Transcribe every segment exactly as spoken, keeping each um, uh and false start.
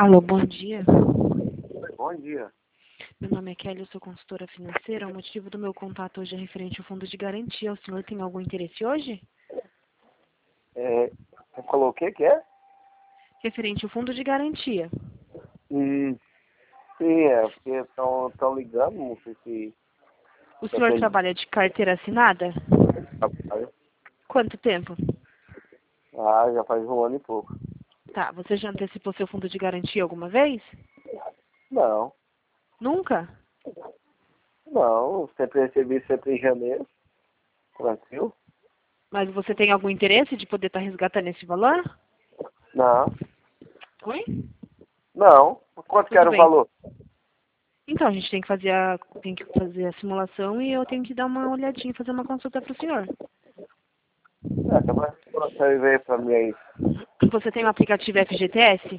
Alô, bom dia. Bom dia. Meu nome é Kelly, eu sou consultora financeira. O motivo do meu contato hoje é referente ao fundo de garantia. O senhor tem algum interesse hoje? É, você falou o que que é? Referente ao fundo de garantia. Hum, sim, é, porque estão ligando, não sei se... O se senhor atende- trabalha de carteira assinada? Quanto tempo? Ah, já faz um ano e pouco. Tá, você já antecipou seu fundo de garantia alguma vez? Não, Nunca? não, sempre recebi sempre em janeiro, tranquilo. Mas você tem algum interesse de poder estar resgatando esse valor? Não, Oi? não, quanto que Tudo era o bem. valor? Então, a gente tem que fazer a, tem que fazer a simulação e eu tenho que dar uma olhadinha e fazer uma consulta para o senhor. É, tá mais você veio pra mim aí. Você tem o aplicativo F G T S?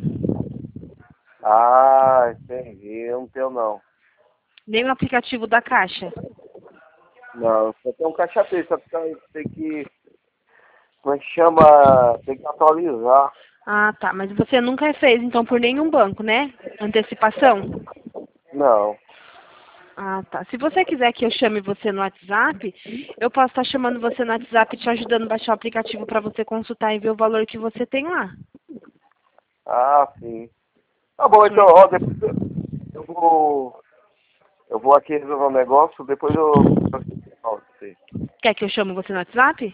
Ah, entendi, eu não tenho não. Nem o aplicativo da Caixa? Não, só tem um caixa preto, só que tem que, como é que chama, tem que atualizar. Ah, tá. Mas você nunca fez, então, por nenhum banco, né? Antecipação? Não. Ah, tá. Se você quiser que eu chame você no WhatsApp, eu posso estar chamando você no WhatsApp e te ajudando a baixar o aplicativo para você consultar e ver o valor que você tem lá. Ah, sim. Tá bom, então, ó, depois eu, eu vou. Eu vou aqui resolver um negócio, depois eu. Ó, sei. Quer que eu chame você no WhatsApp?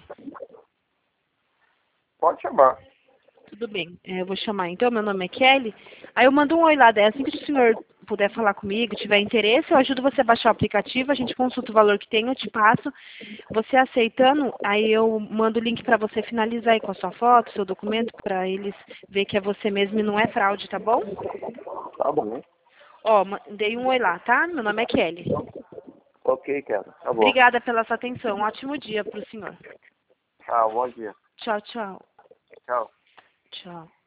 Pode chamar. Tudo bem. É, eu vou chamar então, meu nome é Kelly. Aí eu mando um oi lá, daí assim que o senhor puder falar comigo, tiver interesse, eu ajudo você a baixar o aplicativo, a gente consulta o valor que tem, eu te passo. Você aceitando, aí eu mando o link para você finalizar aí com a sua foto, seu documento, para eles ver que é você mesmo e não é fraude, tá bom? Tá bom. Ó, mandei um oi lá, tá? Meu nome é Kelly. Ok, cara. Tá bom. Obrigada pela sua atenção. Um ótimo dia para o senhor. Tá, bom dia. Tchau, tchau. Tchau. Tchau.